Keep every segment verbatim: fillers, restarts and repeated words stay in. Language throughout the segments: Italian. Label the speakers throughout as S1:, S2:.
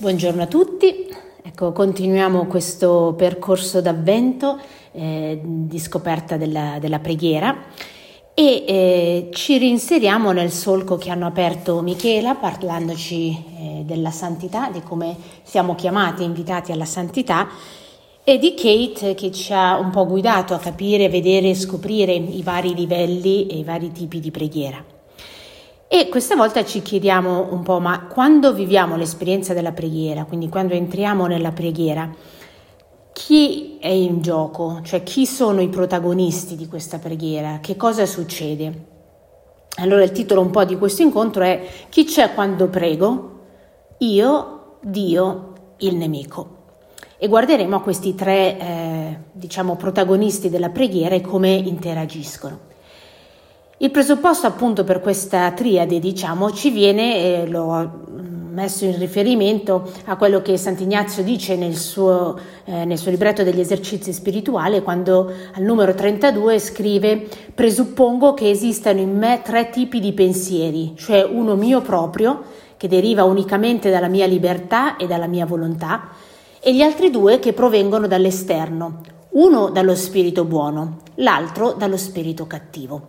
S1: Buongiorno a tutti, ecco, continuiamo questo percorso d'avvento eh, di scoperta della, della preghiera e eh, ci reinseriamo nel solco che hanno aperto Michela parlandoci eh, della santità, di come siamo chiamati, invitati alla santità, e di Kate che ci ha un po' guidato a capire, vedere e scoprire i vari livelli e i vari tipi di preghiera. E questa volta ci chiediamo un po', ma quando viviamo l'esperienza della preghiera, quindi quando entriamo nella preghiera, chi è in gioco? Cioè chi sono i protagonisti di questa preghiera? Che cosa succede? Allora il titolo un po' di questo incontro è Chi c'è quando prego? Io, Dio, il nemico. E guarderemo a questi tre, eh, diciamo, protagonisti della preghiera e come interagiscono. Il presupposto appunto per questa triade, diciamo, ci viene, eh, l'ho messo in riferimento a quello che Sant'Ignazio dice nel suo, eh, nel suo libretto degli esercizi spirituali, quando al numero trentadue scrive: presuppongo che esistano in me tre tipi di pensieri, cioè uno mio proprio, che deriva unicamente dalla mia libertà e dalla mia volontà, e gli altri due che provengono dall'esterno, uno dallo spirito buono, l'altro dallo spirito cattivo.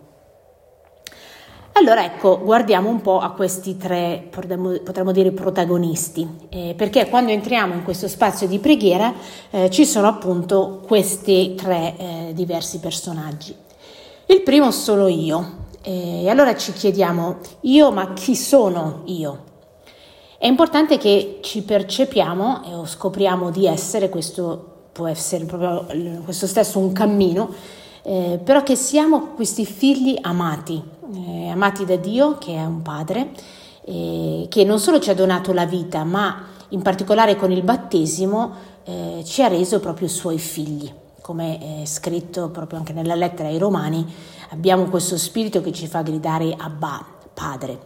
S1: Allora ecco, guardiamo un po' a questi tre, potremmo dire, protagonisti, eh, perché quando entriamo in questo spazio di preghiera eh, ci sono appunto questi tre eh, diversi personaggi. Il primo sono io, e eh, allora ci chiediamo, io ma chi sono io? È importante che ci percepiamo o scopriamo di essere, questo può essere proprio questo stesso un cammino, eh, però che siamo questi figli amati, Eh, amati da Dio, che è un padre, eh, che non solo ci ha donato la vita, ma in particolare con il battesimo eh, ci ha reso proprio suoi figli. Come è scritto proprio anche nella lettera ai Romani, abbiamo questo spirito che ci fa gridare Abba, Padre.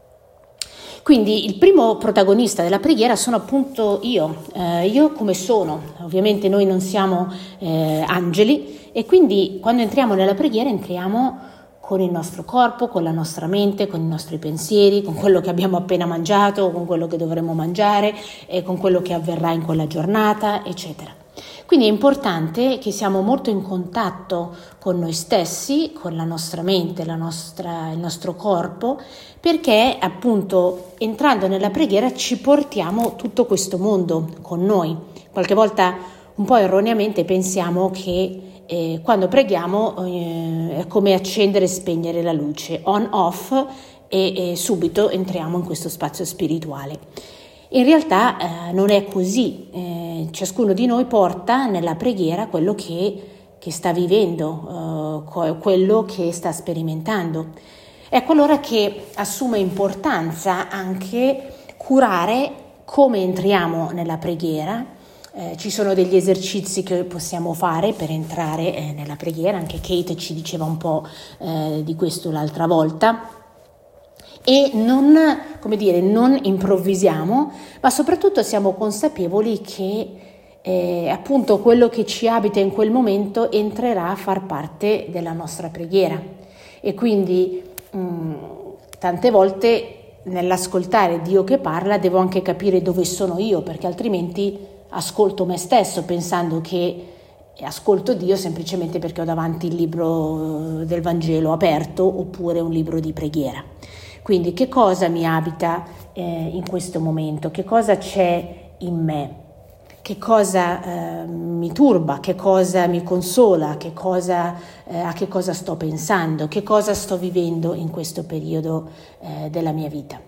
S1: Quindi il primo protagonista della preghiera sono appunto io, eh, io come sono. Ovviamente noi non siamo eh, angeli e quindi quando entriamo nella preghiera entriamo con il nostro corpo, con la nostra mente, con i nostri pensieri, con quello che abbiamo appena mangiato, con quello che dovremo mangiare, e con quello che avverrà in quella giornata, eccetera. Quindi è importante che siamo molto in contatto con noi stessi, con la nostra mente, la nostra, il nostro corpo, perché appunto entrando nella preghiera ci portiamo tutto questo mondo con noi. Qualche volta un po' erroneamente pensiamo che Eh, quando preghiamo eh, è come accendere e spegnere la luce, on off, e, e subito entriamo in questo spazio spirituale. In realtà eh, non è così, eh, ciascuno di noi porta nella preghiera quello che, che sta vivendo, eh, quello che sta sperimentando. Ecco allora che assume importanza anche curare come entriamo nella preghiera. Eh, ci sono degli esercizi che possiamo fare per entrare eh, nella preghiera, anche Kate ci diceva un po' eh, di questo l'altra volta, e non, come dire, non improvvisiamo, ma soprattutto siamo consapevoli che eh, appunto quello che ci abita in quel momento entrerà a far parte della nostra preghiera. E quindi mh, tante volte nell'ascoltare Dio che parla devo anche capire dove sono io, perché altrimenti ascolto me stesso pensando che ascolto Dio semplicemente perché ho davanti il libro del Vangelo aperto oppure un libro di preghiera. Quindi che cosa mi abita eh, in questo momento? Che cosa c'è in me? Che cosa eh, mi turba? Che cosa mi consola? Che cosa, eh, a che cosa sto pensando? Che cosa sto vivendo in questo periodo eh, della mia vita?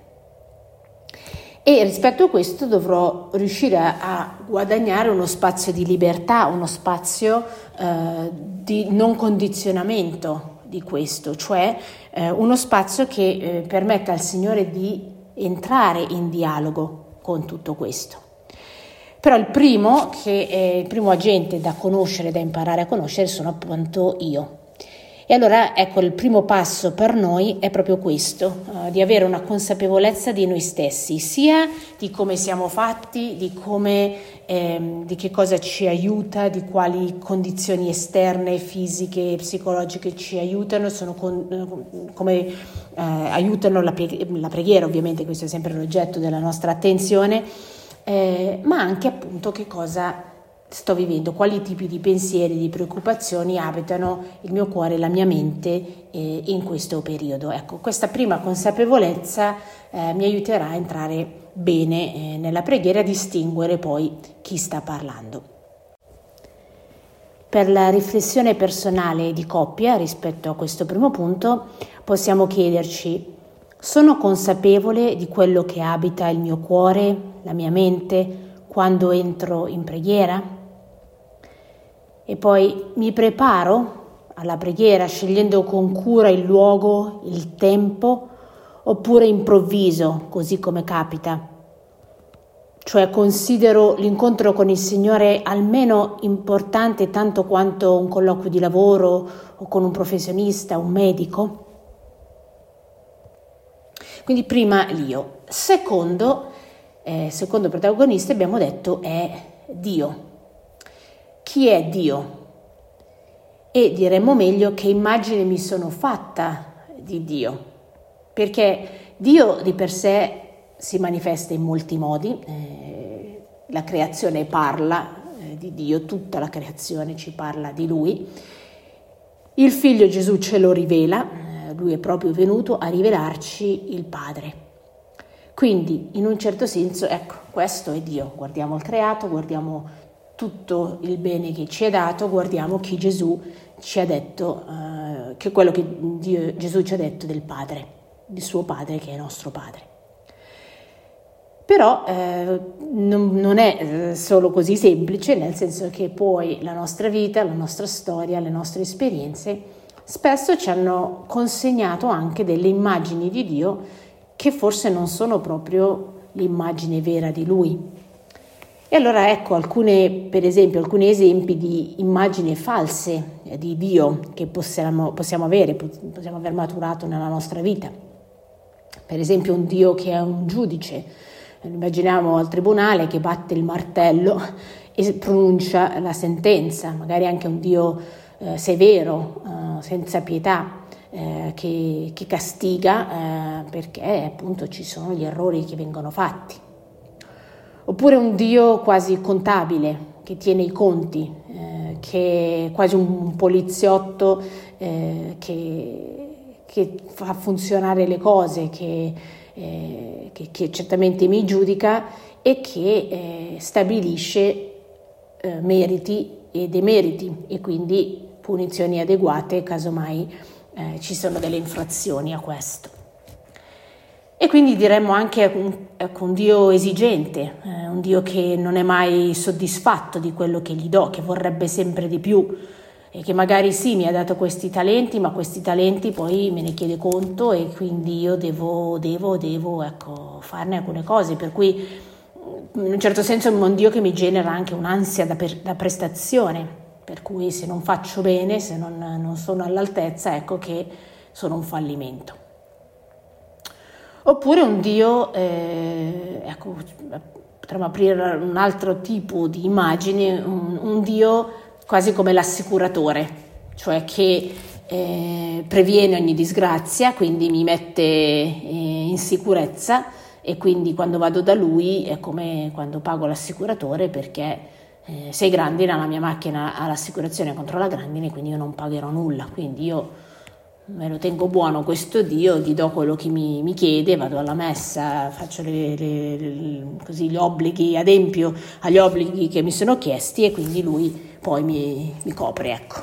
S1: E rispetto a questo dovrò riuscire a, a guadagnare uno spazio di libertà, uno spazio eh, di non condizionamento di questo, cioè eh, uno spazio che eh, permetta al Signore di entrare in dialogo con tutto questo. Però il primo, che è il primo agente da conoscere, da imparare a conoscere, sono appunto io. E allora ecco, il primo passo per noi è proprio questo, uh, di avere una consapevolezza di noi stessi, sia di come siamo fatti, di come, ehm, di che cosa ci aiuta, di quali condizioni esterne, fisiche e psicologiche ci aiutano, sono con, come eh, aiutano la, la preghiera, ovviamente questo è sempre l'oggetto della nostra attenzione, eh, ma anche appunto che cosa sto vivendo, quali tipi di pensieri, di preoccupazioni abitano il mio cuore e la mia mente eh, in questo periodo. Ecco, questa prima consapevolezza eh, mi aiuterà a entrare bene eh, nella preghiera e a distinguere poi chi sta parlando. Per la riflessione personale di coppia rispetto a questo primo punto possiamo chiederci: sono consapevole di quello che abita il mio cuore, la mia mente, quando entro in preghiera? E poi mi preparo alla preghiera scegliendo con cura il luogo, il tempo, oppure improvviso, così come capita? Cioè considero l'incontro con il Signore almeno importante tanto quanto un colloquio di lavoro o con un professionista, un medico? Quindi prima l'io. Secondo, eh, secondo protagonista abbiamo detto è Dio. Chi è Dio? E diremmo meglio che immagine mi sono fatta di Dio, perché Dio di per sé si manifesta in molti modi, eh, la creazione parla eh, di Dio, tutta la creazione ci parla di Lui, il Figlio Gesù ce lo rivela, eh, Lui è proprio venuto a rivelarci il Padre. Quindi in un certo senso, ecco, questo è Dio, guardiamo il creato, guardiamo tutto il bene che ci è dato, guardiamo chi Gesù ci ha detto, eh, che quello che Dio, Gesù ci ha detto del Padre, del suo Padre che è nostro Padre. Però eh, non, non è solo così semplice, nel senso che poi la nostra vita, la nostra storia, le nostre esperienze spesso ci hanno consegnato anche delle immagini di Dio che forse non sono proprio l'immagine vera di Lui. E allora ecco alcune, per esempio, alcuni esempi di immagini false di Dio che possiamo, possiamo avere, possiamo aver maturato nella nostra vita. Per esempio un Dio che è un giudice, immaginiamo al tribunale che batte il martello e pronuncia la sentenza, magari anche un Dio eh, severo, eh, senza pietà, eh, che, che castiga eh, perché appunto ci sono gli errori che vengono fatti. Oppure un Dio quasi contabile, che tiene i conti, eh, che è quasi un, un poliziotto eh, che, che fa funzionare le cose, che, eh, che, che certamente mi giudica e che eh, stabilisce eh, meriti e demeriti e quindi punizioni adeguate casomai eh, ci sono delle infrazioni a questo. E quindi diremmo anche un, ecco, un Dio esigente, eh, un Dio che non è mai soddisfatto di quello che gli do, che vorrebbe sempre di più e che magari sì mi ha dato questi talenti, ma questi talenti poi me ne chiede conto e quindi io devo, devo, devo ecco, farne alcune cose, per cui in un certo senso è un Dio che mi genera anche un'ansia da, per, da prestazione, per cui se non faccio bene, se non, non sono all'altezza, ecco che sono un fallimento. Oppure un Dio, eh, ecco, potremmo aprire un altro tipo di immagine, un, un Dio quasi come l'assicuratore, cioè che eh, previene ogni disgrazia, quindi mi mette eh, in sicurezza e quindi quando vado da Lui è come quando pago l'assicuratore perché eh, sei grandine, la mia macchina ha l'assicurazione contro la grandine, quindi io non pagherò nulla, quindi io me lo tengo buono questo Dio, gli do quello che mi, mi chiede, vado alla messa, faccio le, le, le, così gli obblighi, adempio agli obblighi che mi sono chiesti e quindi lui poi mi, mi copre, ecco.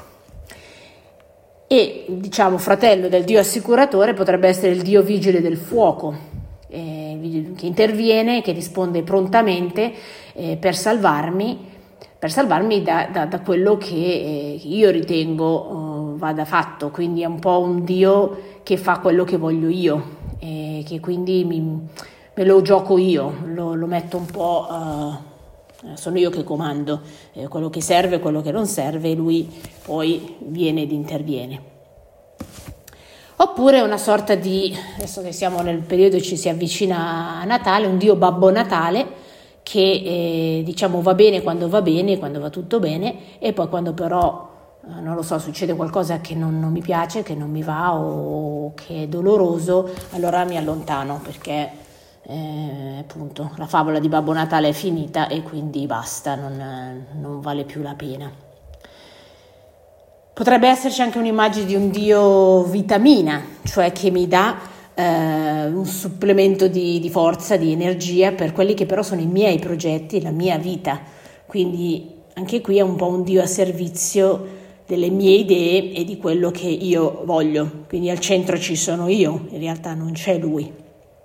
S1: E diciamo fratello del Dio assicuratore potrebbe essere il Dio vigile del fuoco, eh, che interviene, che risponde prontamente eh, per salvarmi, per salvarmi da, da, da quello che eh, io ritengo vada fatto, quindi è un po' un Dio che fa quello che voglio io, e che quindi mi, me lo gioco io, lo, lo metto un po', uh, sono io che comando, eh, quello che serve, quello che non serve, lui poi viene ed interviene. Oppure una sorta di, adesso che siamo nel periodo ci si avvicina a Natale, un Dio Babbo Natale che eh, diciamo va bene quando va bene, quando va tutto bene e poi quando però non lo so, succede qualcosa che non, non mi piace, che non mi va o che è doloroso, allora mi allontano perché eh, appunto la favola di Babbo Natale è finita e quindi basta, non, non vale più la pena. Potrebbe esserci anche un'immagine di un Dio vitamina, cioè che mi dà eh, un supplemento di, di forza, di energia per quelli che però sono i miei progetti, la mia vita. Quindi anche qui è un po' un Dio a servizio delle mie idee e di quello che io voglio. Quindi al centro ci sono io, in realtà non c'è lui.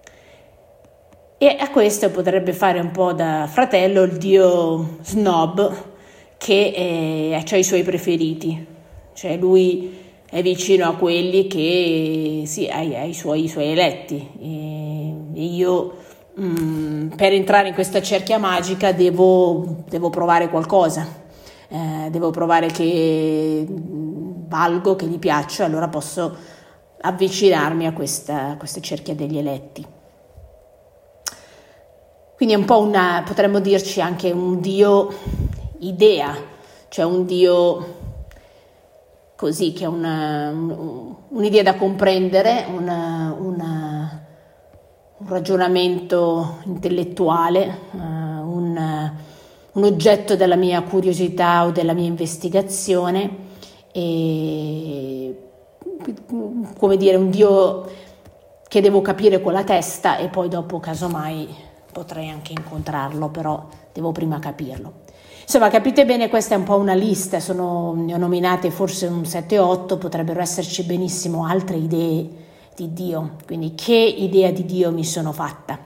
S1: E a questo potrebbe fare un po' da fratello il Dio snob che eh, ha i suoi preferiti. Cioè lui è vicino a quelli che sì, ha, ha i, suoi, i suoi eletti e, e io mh, per entrare in questa cerchia magica devo, devo provare qualcosa, eh, devo provare che valgo, che gli piaccio, allora posso avvicinarmi a questa, a questa cerchia degli eletti. Quindi è un po' una, potremmo dirci anche un Dio idea, cioè un Dio così che è una, un, un'idea da comprendere, una, una, un ragionamento intellettuale, uh, un, un oggetto della mia curiosità o della mia investigazione e come dire un Dio che devo capire con la testa e poi dopo casomai potrei anche incontrarlo, però devo prima capirlo. Insomma, capite bene, questa è un po' una lista, sono, ne ho nominate forse un sette otto, potrebbero esserci benissimo altre idee di Dio, quindi che idea di Dio mi sono fatta?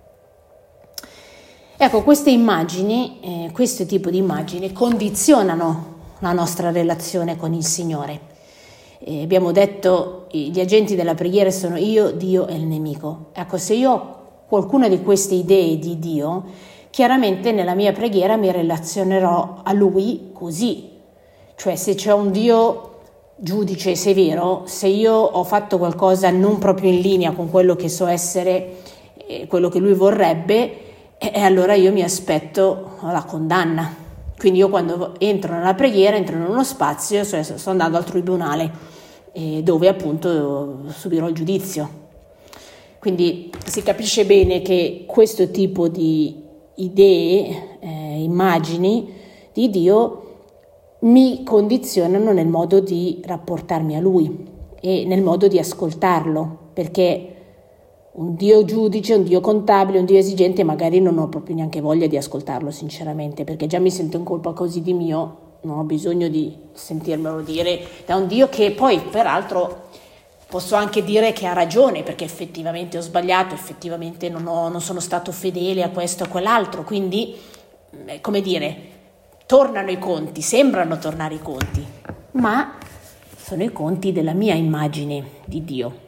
S1: Ecco, queste immagini, eh, questo tipo di immagini condizionano la nostra relazione con il Signore. Eh, abbiamo detto, gli agenti della preghiera sono io, Dio e il nemico. Ecco, se io ho qualcuna di queste idee di Dio, chiaramente nella mia preghiera mi relazionerò a Lui così, cioè se c'è un Dio giudice severo, se io ho fatto qualcosa non proprio in linea con quello che so essere, eh, quello che Lui vorrebbe, e eh, allora io mi aspetto la condanna. Quindi io quando entro nella preghiera, entro in uno spazio, cioè sto andando al tribunale, eh, dove appunto subirò il giudizio. Quindi si capisce bene che questo tipo di idee, eh, immagini di Dio mi condizionano nel modo di rapportarmi a Lui e nel modo di ascoltarlo, perché un Dio giudice, un Dio contabile, un Dio esigente, magari non ho proprio neanche voglia di ascoltarlo sinceramente, perché già mi sento in colpa così di mio, non ho bisogno di sentirmelo dire da un Dio che poi peraltro posso anche dire che ha ragione, perché effettivamente ho sbagliato, effettivamente non, ho, non sono stato fedele a questo o a quell'altro, quindi, come dire, tornano i conti, sembrano tornare i conti, ma sono i conti della mia immagine di Dio.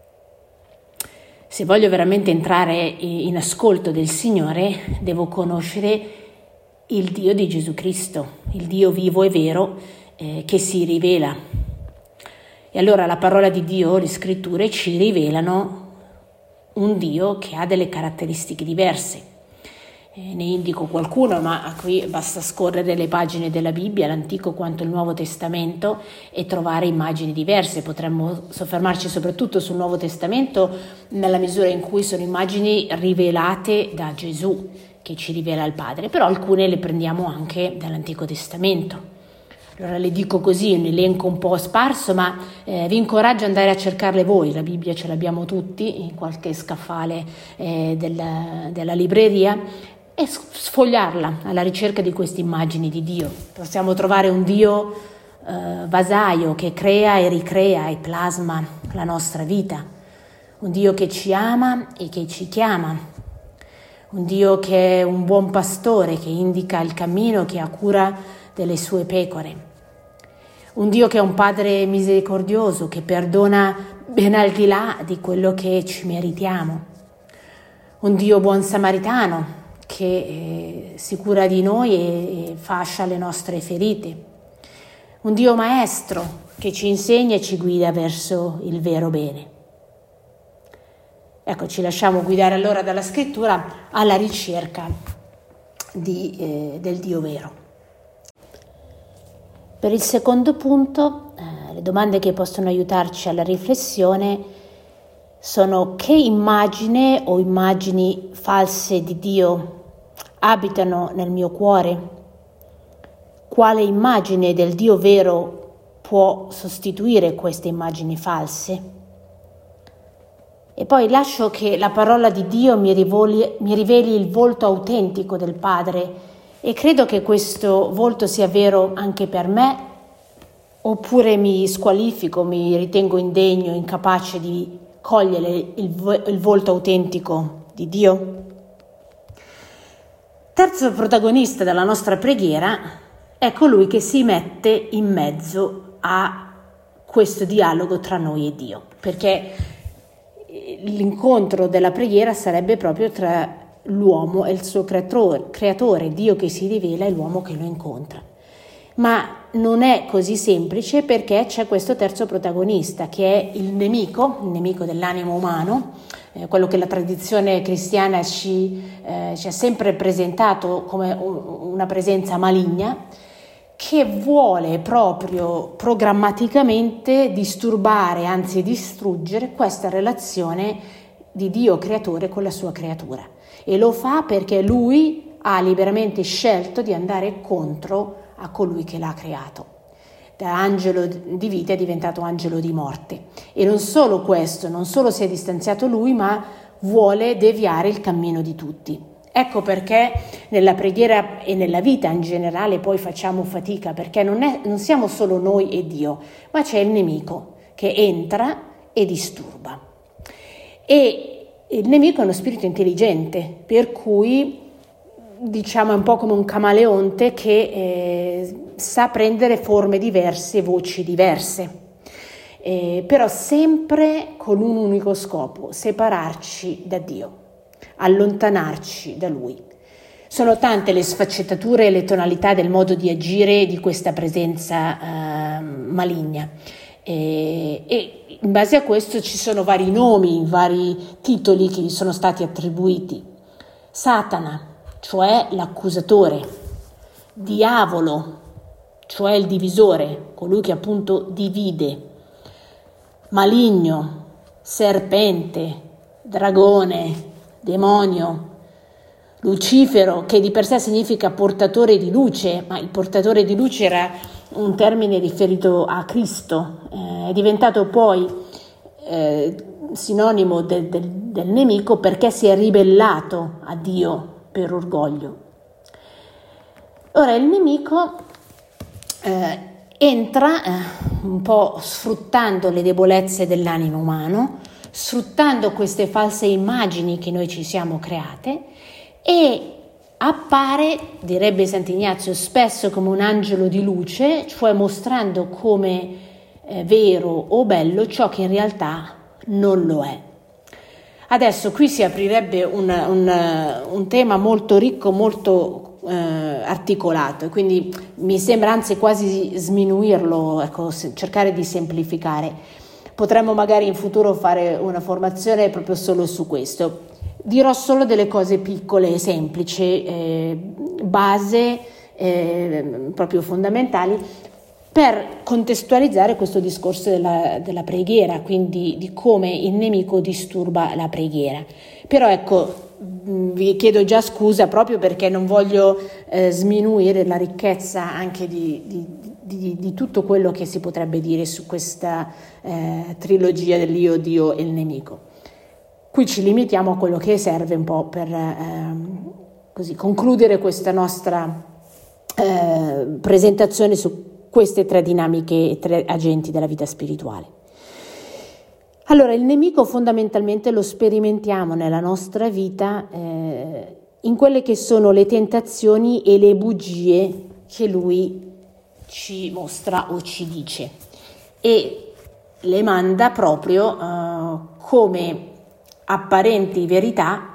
S1: Se voglio veramente entrare in ascolto del Signore, devo conoscere il Dio di Gesù Cristo, il Dio vivo e vero eh, che si rivela. E allora la parola di Dio, le scritture ci rivelano un Dio che ha delle caratteristiche diverse. Eh, ne indico qualcuno, ma qui basta scorrere le pagine della Bibbia, l'Antico quanto il Nuovo Testamento, e trovare immagini diverse. Potremmo soffermarci soprattutto sul Nuovo Testamento nella misura in cui sono immagini rivelate da Gesù, che ci rivela il Padre, però alcune le prendiamo anche dall'Antico Testamento. Allora le dico così, un elenco un po' sparso, ma eh, vi incoraggio ad andare a cercarle voi. La Bibbia ce l'abbiamo tutti in qualche scaffale eh, della, della libreria, e sfogliarla alla ricerca di queste immagini di Dio. Possiamo trovare un Dio eh, vasaio che crea e ricrea e plasma la nostra vita, un Dio che ci ama e che ci chiama, un Dio che è un buon pastore, che indica il cammino, che ha cura delle sue pecore, un Dio che è un Padre misericordioso, che perdona ben al di là di quello che ci meritiamo, un Dio buon samaritano che eh, si cura di noi e, e fascia le nostre ferite, un Dio maestro che ci insegna e ci guida verso il vero bene. Ecco, ci lasciamo guidare allora dalla scrittura alla ricerca di, eh, del Dio vero. Per il secondo punto, eh, le domande che possono aiutarci alla riflessione sono: che immagine o immagini false di Dio abitano nel mio cuore? Quale immagine del Dio vero può sostituire queste immagini false? E poi lascio che la parola di Dio mi rivoli, mi riveli il volto autentico del Padre, e credo che questo volto sia vero anche per me, oppure mi squalifico, mi ritengo indegno, incapace di cogliere il, il volto autentico di Dio. Terzo protagonista della nostra preghiera è colui che si mette in mezzo a questo dialogo tra noi e Dio, perché l'incontro della preghiera sarebbe proprio tra l'uomo e il suo creatore, creatore, Dio che si rivela e l'uomo che lo incontra. Ma non è così semplice, perché c'è questo terzo protagonista che è il nemico, il nemico dell'animo umano, eh, quello che la tradizione cristiana ci, eh, ci ha sempre presentato come un, una presenza maligna, che vuole proprio programmaticamente disturbare, anzi distruggere questa relazione di Dio creatore con la sua creatura. E lo fa perché lui ha liberamente scelto di andare contro a colui che l'ha creato. Da angelo di vita è diventato angelo di morte. E non solo questo, non solo si è distanziato lui, ma vuole deviare il cammino di tutti. Ecco perché nella preghiera e nella vita in generale poi facciamo fatica, perché non, è, non siamo solo noi e Dio, ma c'è il nemico che entra e disturba. E il nemico è uno spirito intelligente, per cui diciamo è un po' come un camaleonte che eh, sa prendere forme diverse, voci diverse, eh, però sempre con un unico scopo: separarci da Dio, allontanarci da Lui. Sono tante le sfaccettature e le tonalità del modo di agire di questa presenza eh, maligna. E, e in base a questo ci sono vari nomi, vari titoli che gli sono stati attribuiti. Satana, cioè l'accusatore; diavolo, cioè il divisore, colui che appunto divide; maligno, serpente, dragone, demonio; Lucifero, che di per sé significa portatore di luce, ma il portatore di luce era un termine riferito a Cristo, eh, è diventato poi eh, sinonimo de, de, del nemico perché si è ribellato a Dio per orgoglio. Ora il nemico eh, entra eh, un po' sfruttando le debolezze dell'animo umano, sfruttando queste false immagini che noi ci siamo create, e appare, direbbe Sant'Ignazio, spesso come un angelo di luce, cioè mostrando come eh, vero o bello ciò che in realtà non lo è. Adesso qui si aprirebbe un, un, un tema molto ricco, molto eh, articolato, quindi mi sembra anzi quasi sminuirlo, ecco, cercare di semplificare. Potremmo magari in futuro fare una formazione proprio solo su questo. Dirò solo delle cose piccole e semplici, eh, base, eh, proprio fondamentali, per contestualizzare questo discorso della, della preghiera, quindi di come il nemico disturba la preghiera. Però ecco, vi chiedo già scusa proprio perché non voglio eh, sminuire la ricchezza anche di, di, di, di tutto quello che si potrebbe dire su questa eh, trilogia dell'io, Dio e il nemico. Qui ci limitiamo a quello che serve un po' per ehm, così concludere questa nostra eh, presentazione su queste tre dinamiche e tre agenti della vita spirituale. Allora, il nemico fondamentalmente lo sperimentiamo nella nostra vita eh, in quelle che sono le tentazioni e le bugie che lui ci mostra o ci dice, e le manda proprio eh, come apparenti verità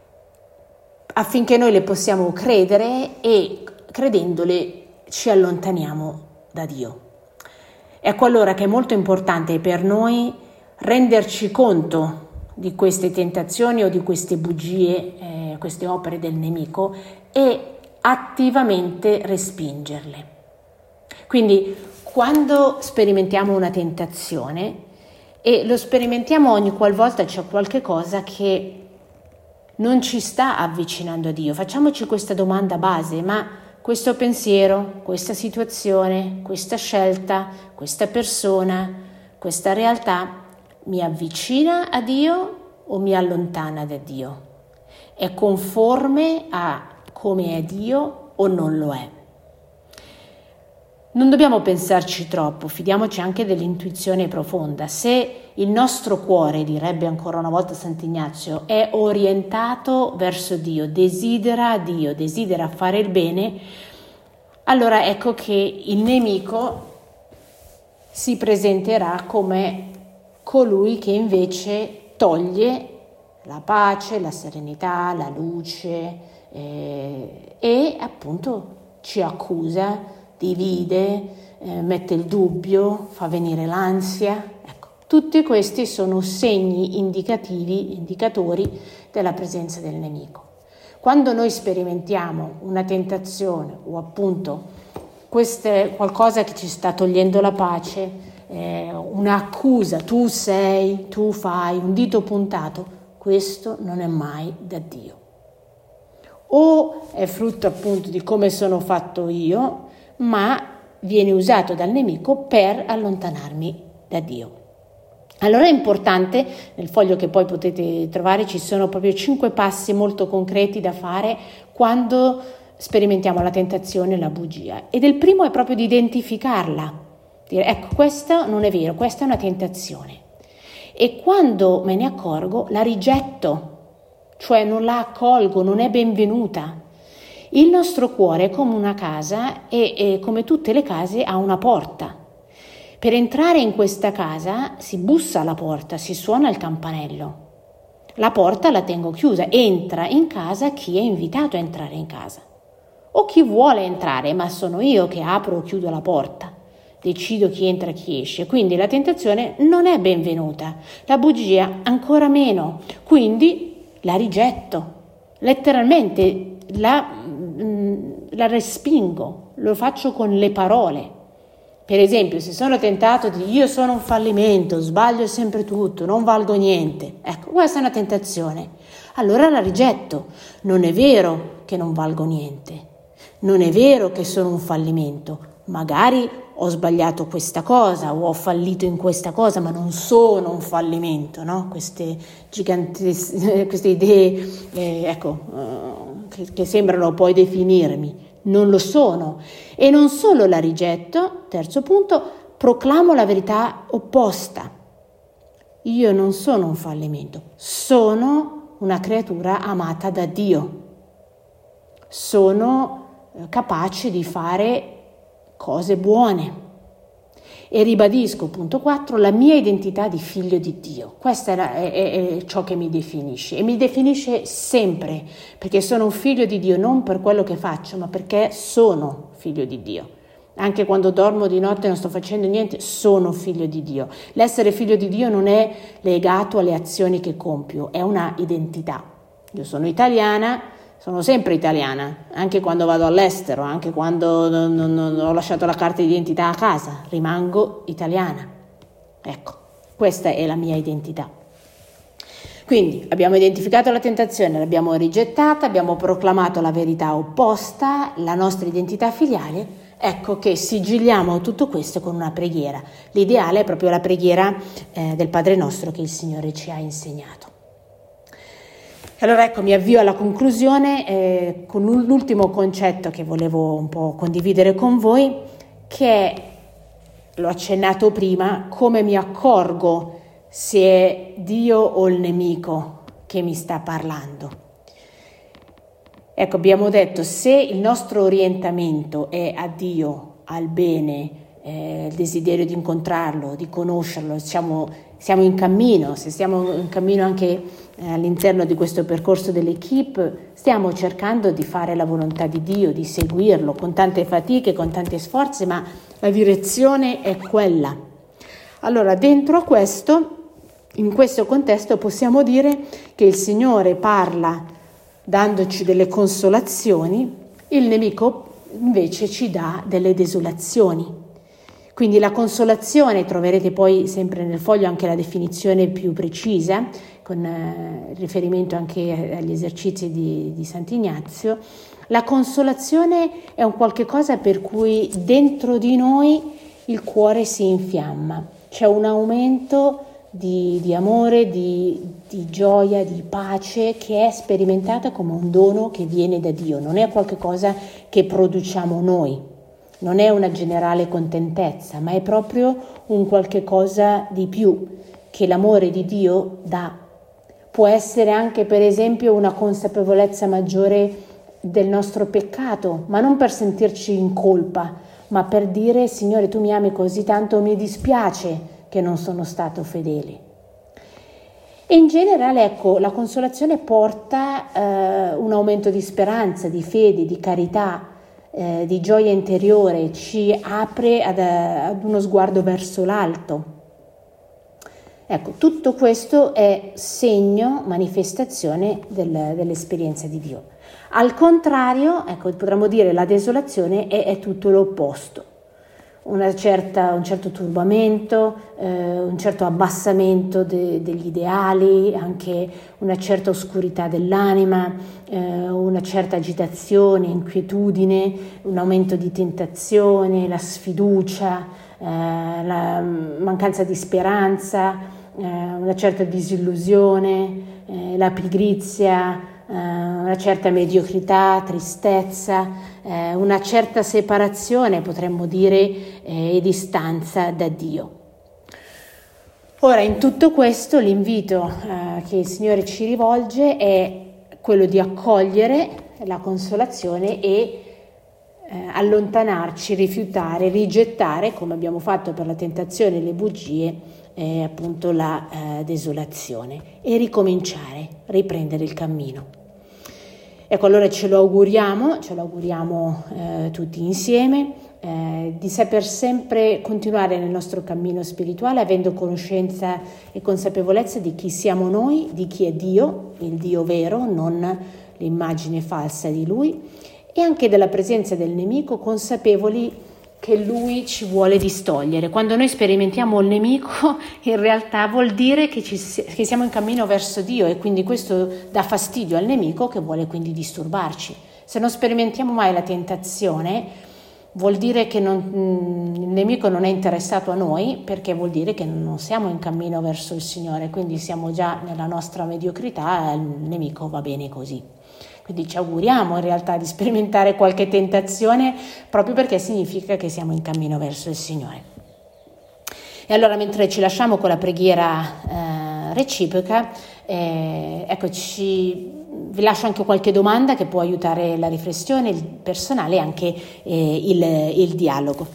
S1: affinché noi le possiamo credere e credendole ci allontaniamo da Dio. Ecco allora che è molto importante per noi renderci conto di queste tentazioni o di queste bugie, eh, queste opere del nemico, e attivamente respingerle. Quindi quando sperimentiamo una tentazione, e lo sperimentiamo ogni qualvolta c'è qualche cosa che non ci sta avvicinando a Dio. Facciamoci questa domanda base: ma questo pensiero, questa situazione, questa scelta, questa persona, questa realtà mi avvicina a Dio o mi allontana da Dio? È conforme a come è Dio o non lo è? Non dobbiamo pensarci troppo, fidiamoci anche dell'intuizione profonda. Se il nostro cuore, direbbe ancora una volta Sant'Ignazio, è orientato verso Dio, desidera Dio, desidera fare il bene, allora ecco che il nemico si presenterà come colui che invece toglie la pace, la serenità, la luce eh, e appunto ci accusa, divide, eh, mette il dubbio, fa venire l'ansia. Ecco, tutti questi sono segni indicativi, indicatori della presenza del nemico. Quando noi sperimentiamo una tentazione o appunto queste, qualcosa che ci sta togliendo la pace, eh, un'accusa, tu sei, tu fai, un dito puntato, questo non è mai da Dio. O è frutto appunto di come sono fatto io, ma viene usato dal nemico per allontanarmi da Dio. Allora è importante, nel foglio che poi potete trovare ci sono proprio cinque passi molto concreti da fare quando sperimentiamo la tentazione, la bugia. Ed il primo è proprio di identificarla, dire ecco, questo non è vero, questa è una tentazione. E quando me ne accorgo la rigetto, cioè non la accolgo, non è benvenuta. Il nostro cuore è come una casa e, e come tutte le case ha una porta. Per entrare in questa casa si bussa alla porta, si suona il campanello. La porta la tengo chiusa, entra in casa chi è invitato a entrare in casa. O chi vuole entrare, ma sono io che apro o chiudo la porta. Decido chi entra e chi esce, quindi la tentazione non è benvenuta, la bugia ancora meno, quindi la rigetto, letteralmente la, la respingo, lo faccio con le parole. Per esempio, se sono tentato di io sono un fallimento, sbaglio sempre tutto, non valgo niente, ecco, questa è una tentazione, allora la rigetto. Non è vero che non valgo niente, non è vero che sono un fallimento, magari ho sbagliato questa cosa o ho fallito in questa cosa, ma non sono un fallimento, no? Queste gigantesche, queste idee, eh, ecco, eh, che, che sembrano poi definirmi, non lo sono. E non solo la rigetto, terzo punto, proclamo la verità opposta. Io non sono un fallimento, sono una creatura amata da Dio. Sono eh, capace di fare cose buone. E ribadisco, punto quattro, la mia identità di figlio di Dio. Questo è, è, è ciò che mi definisce e mi definisce sempre, perché sono un figlio di Dio non per quello che faccio, ma perché sono figlio di Dio. Anche quando dormo di notte e non sto facendo niente, sono figlio di Dio. L'essere figlio di Dio non è legato alle azioni che compio, è una identità. Io sono italiana, sono sempre italiana, anche quando vado all'estero, anche quando non, non, non ho lasciato la carta di identità a casa, rimango italiana. Ecco, questa è la mia identità. Quindi abbiamo identificato la tentazione, l'abbiamo rigettata, abbiamo proclamato la verità opposta, la nostra identità filiale. Ecco che sigilliamo tutto questo con una preghiera. L'ideale è proprio la preghiera eh, del Padre Nostro che il Signore ci ha insegnato. Allora ecco, mi avvio alla conclusione eh, con l'ultimo concetto che volevo un po' condividere con voi, che è, l'ho accennato prima, come mi accorgo se è Dio o il nemico che mi sta parlando. Ecco, abbiamo detto, se il nostro orientamento è a Dio, al bene, eh, il desiderio di incontrarlo, di conoscerlo, siamo, siamo in cammino, se siamo in cammino anche all'interno di questo percorso dell'equipe, stiamo cercando di fare la volontà di Dio, di seguirlo con tante fatiche, con tanti sforzi, ma la direzione è quella. Allora, dentro a questo, in questo contesto, possiamo dire che il Signore parla dandoci delle consolazioni, il nemico invece ci dà delle desolazioni. Quindi la consolazione, troverete poi sempre nel foglio anche la definizione più precisa, con eh, riferimento anche agli esercizi di, di Sant'Ignazio. La consolazione è un qualche cosa per cui dentro di noi il cuore si infiamma, c'è un aumento di, di amore, di, di gioia, di pace che è sperimentata come un dono che viene da Dio, non è qualche cosa che produciamo noi. Non è una generale contentezza, ma è proprio un qualche cosa di più che l'amore di Dio dà. Può essere anche, per esempio, una consapevolezza maggiore del nostro peccato, ma non per sentirci in colpa, ma per dire: Signore, tu mi ami così tanto, mi dispiace che non sono stato fedele. E in generale, ecco, la consolazione porta eh, un aumento di speranza, di fede, di carità, Eh, di gioia interiore, ci apre ad, ad uno sguardo verso l'alto. Ecco, tutto questo è segno, manifestazione del, dell'esperienza di Dio. Al contrario, ecco, potremmo dire la desolazione è, è tutto l'opposto. Una certa, un certo turbamento, eh, un certo abbassamento de, degli ideali, anche una certa oscurità dell'anima, eh, una certa agitazione, inquietudine, un aumento di tentazione, la sfiducia, eh, la mancanza di speranza, eh, una certa disillusione, eh, la pigrizia, eh, una certa mediocrità, tristezza, eh, una certa separazione, potremmo dire, eh, e distanza da Dio. Ora, in tutto questo l'invito eh, che il Signore ci rivolge è quello di accogliere la consolazione e eh, allontanarci, rifiutare, rigettare, come abbiamo fatto per la tentazione e le bugie, eh, appunto la eh, desolazione, e ricominciare, riprendere il cammino. Ecco, allora ce lo auguriamo, ce lo auguriamo eh, tutti insieme, eh, di saper sempre continuare nel nostro cammino spirituale avendo conoscenza e consapevolezza di chi siamo noi, di chi è Dio, il Dio vero, non l'immagine falsa di Lui, e anche della presenza del nemico, consapevoli che Lui ci vuole distogliere. Quando noi sperimentiamo il nemico, in realtà vuol dire che, ci, che siamo in cammino verso Dio, e quindi questo dà fastidio al nemico, che vuole quindi disturbarci. Se non sperimentiamo mai la tentazione, vuol dire che non, il nemico non è interessato a noi, perché vuol dire che non siamo in cammino verso il Signore, quindi siamo già nella nostra mediocrità, il nemico va bene così. Quindi ci auguriamo in realtà di sperimentare qualche tentazione, proprio perché significa che siamo in cammino verso il Signore. E allora, mentre ci lasciamo con la preghiera eh, reciproca, eh, ecco, ci, vi lascio anche qualche domanda che può aiutare la riflessione il personale e anche eh, il, il dialogo.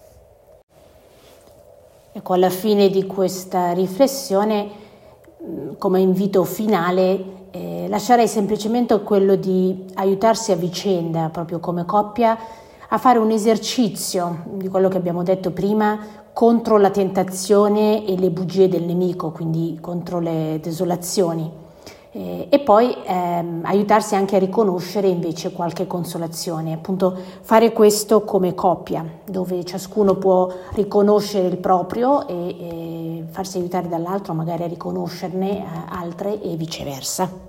S1: Ecco, alla fine di questa riflessione, come invito finale, Eh, lascerei semplicemente quello di aiutarsi a vicenda, proprio come coppia, a fare un esercizio di quello che abbiamo detto prima contro la tentazione e le bugie del nemico, quindi contro le desolazioni, eh, e poi ehm, aiutarsi anche a riconoscere invece qualche consolazione, appunto fare questo come coppia, dove ciascuno può riconoscere il proprio e, e farsi aiutare dall'altro magari a riconoscerne altre e viceversa.